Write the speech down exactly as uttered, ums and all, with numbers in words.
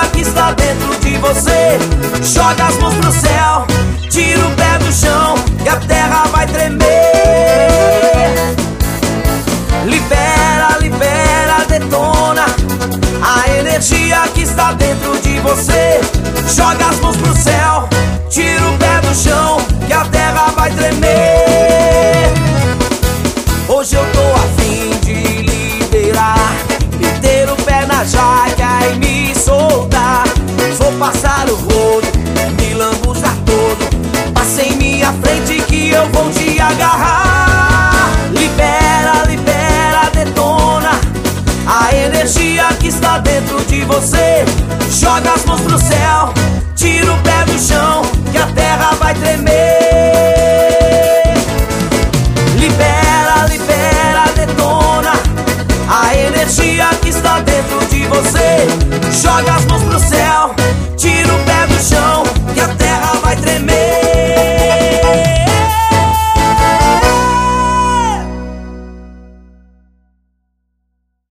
que está dentro de você. Joga as mãos pro céu, tira o pé do chão, que a terra vai tremer. Libera, libera, detona a energia que está dentro de você. Joga as mãos pro céu, tira o pé do chão, que a terra vai tremer. Hoje eu tô a fim de liberar, meter o pé na jaca e me soltar. Vou passar o rodo, me lambuzar todo. Passa em minha frente que eu vou te agarrar. Libera, libera, detona a energia que está dentro de você. Joga as mãos pro céu, tira o pé do chão, que a terra vai tremer. Libera, libera, detona a energia que está dentro de você. Joga as mãos pro céu,